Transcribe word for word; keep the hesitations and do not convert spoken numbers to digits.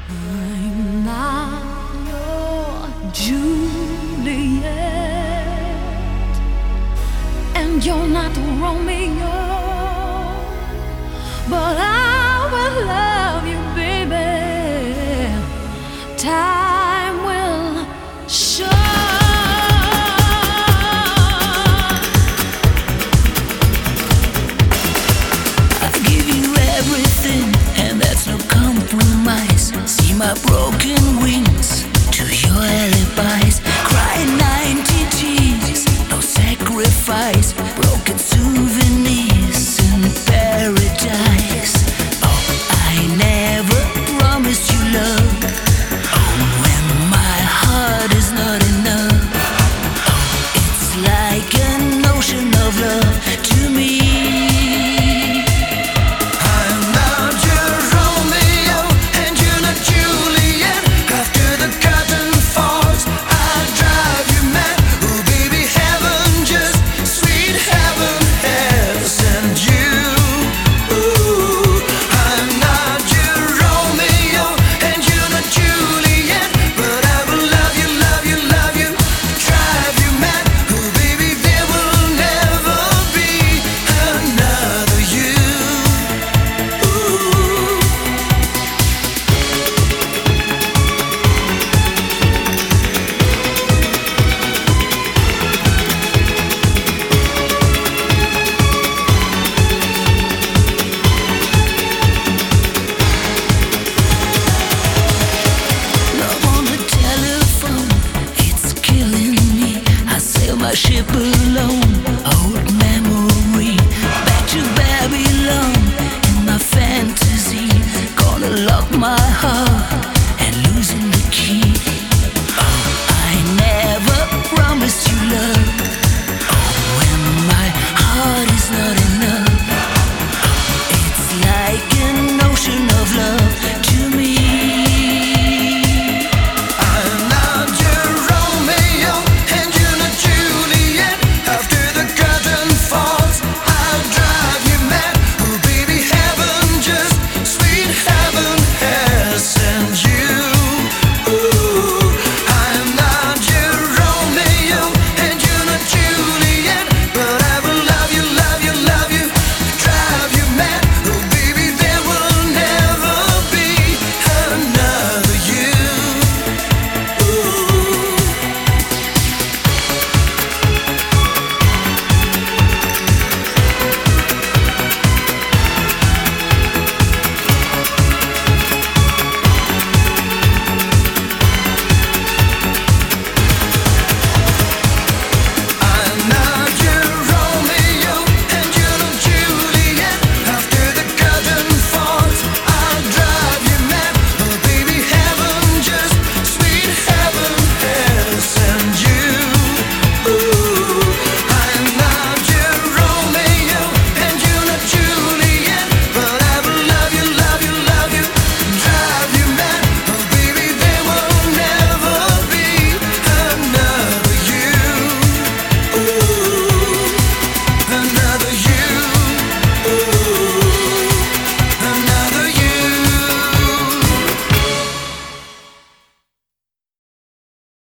I'm not your Juliet, and you're not Romeo, but I will love you, baby. Time will show. I give you everything, and that's no compromise. See my broken wings to your alibis. Crying ninety tears, no sacrifice. Broken souvenirs in paradise. Oh, I never promised you love. Oh, when my heart is not enough. Oh, it's like an ocean of love to me. My ship alone, old memory, back to Babylon. In my fantasy, gonna lock my heart